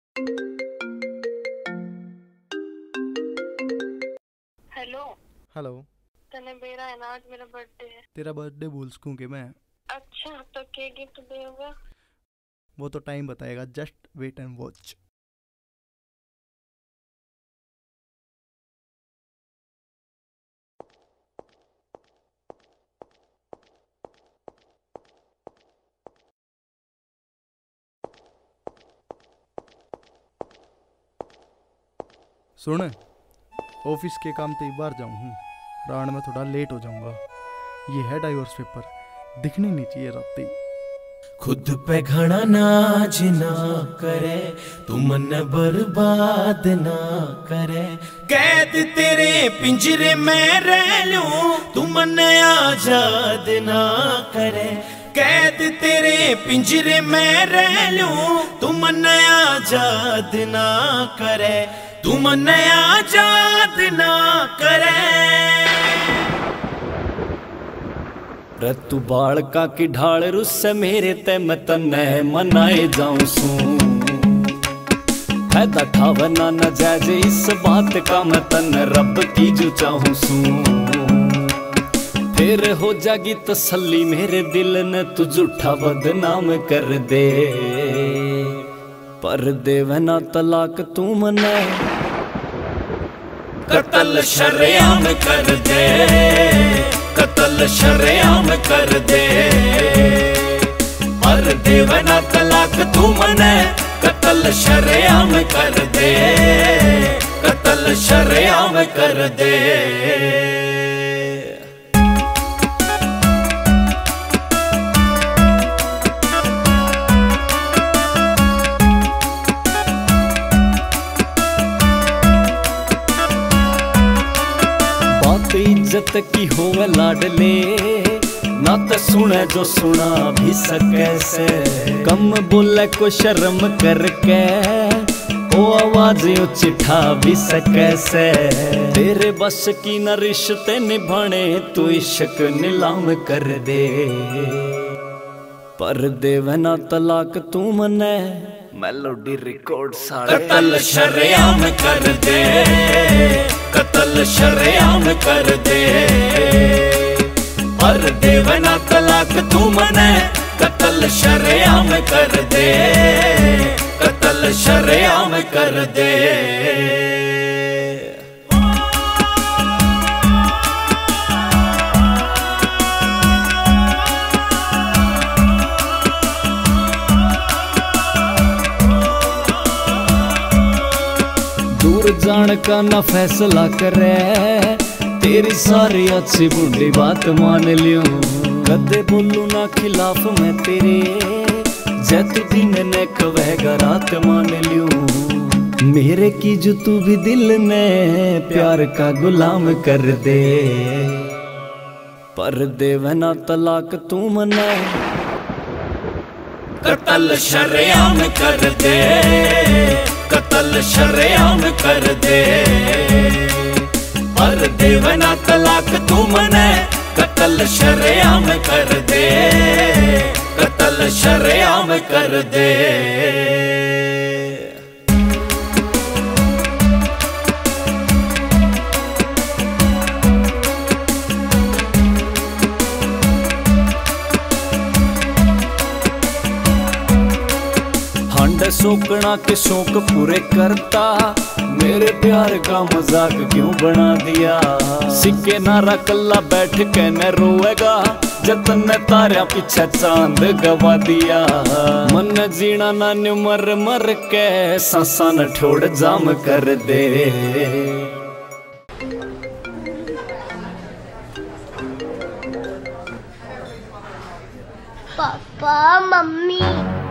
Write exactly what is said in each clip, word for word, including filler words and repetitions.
Hello hello. तने मेरा है ना, आज मेरा बर्थडे है। तेरा बर्थडे भूल सकूं कि मैं? अच्छा तो क्या गिफ्ट देगा? वो तो टाइम बताएगा, जस्ट वेट एंड वॉच। सुन, ऑफिस के काम तो एक बार जाऊँ हूँ, रात में थोड़ा लेट हो जाऊंगा। ये है डाइवोर्स पेपर, दिखने नहीं चाहिए राती। खुद पे घड़ा नाज ना करे, तू मन बर्बाद ना करे। कैद तेरे पिंजरे में रह लूं, तू मन आजाद ना करे। कैद तेरे पिंजरे में रह लूं, तू मन आजाद ना करे। तू मन आजाद ना करे। रतु बालका की ढाल रुस्से मेरे ते मैं तन्ने मनाए जाऊं सू। फायदा ठावना न जायज इस बात का मैं तन्ने रब की जो चाहूं सू। फिर हो जागी तसल्ली मेरे दिल ने तू झूठा बदनाम कर दे। पर देवना तलाक तू मने, कत्ल शरेआम कर दे। कत्ल शरेआम कर दे। पर देवना तलाक तू मने, कत्ल शरेआम कर दे। कत्ल शरेआम कर दे। इज्जत की होवे लाडले, ना तो सुने जो सुना भी सके से। कम बोले को शर्म करके, ओ आवाज उचिठा भी सके से। तेरे बस की न रिश्ते निभाने, तू इश्क नीलाम कर दे। पर देवना तलाक तू मने, मेलोडी रिकॉर्ड सारे। कत्ल शरेआम कर दे। कत्ल शरेआम कर दे। पर देवना तलाक तू मने, कत्ल शरेआम कर दे। कत्ल शरेआम कर दे। दूर जान का ना फैसला करे, तेरी सारी अच्छी बुढ़ी बात मान लियो। कदे बोलू ना खिलाफ मैं तेरे, जैत दिन ने कवेगा रात मान लियो। मेरे की जो तू भी दिल ने प्यार का गुलाम कर दे। पर देवना तलाक तू मने, कत्ल शरेआम कर दे। कत्ल शरेआम कर दे। पर देवना तलाक तू मने, कत्ल शरेआम कर दे। कत्ल शरेआम कर दे। सोकना के शौक पूरे करता, मेरे प्यार का मजाक क्यों बना दिया। सिक्के नारा कल्ला बैठ के न रोएगा, जतन ने तारा पीछे चांद गवा दिया। मन जीना ना मर मर के, सांसा न ठोड़ जाम कर दे। पापा मम्मी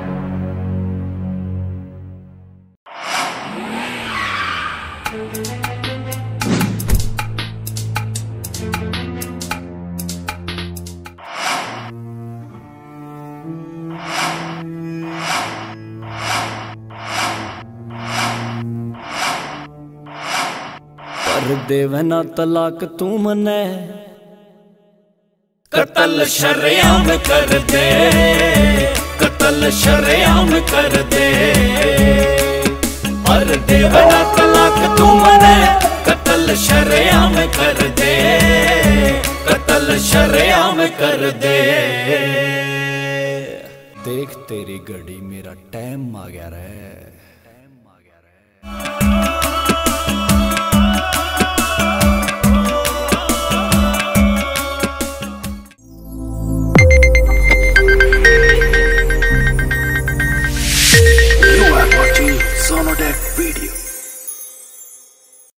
देवना तलाक तू मने, कत्ल शरेआम कर दे। कत्ल शरेआम कर दे। कर दे, वरना तलाक तू मने कत्ल शरेआम कर दे, कत्ल शरेआम कर दे। देख तेरी घड़ी मेरा टाइम आ गया रे।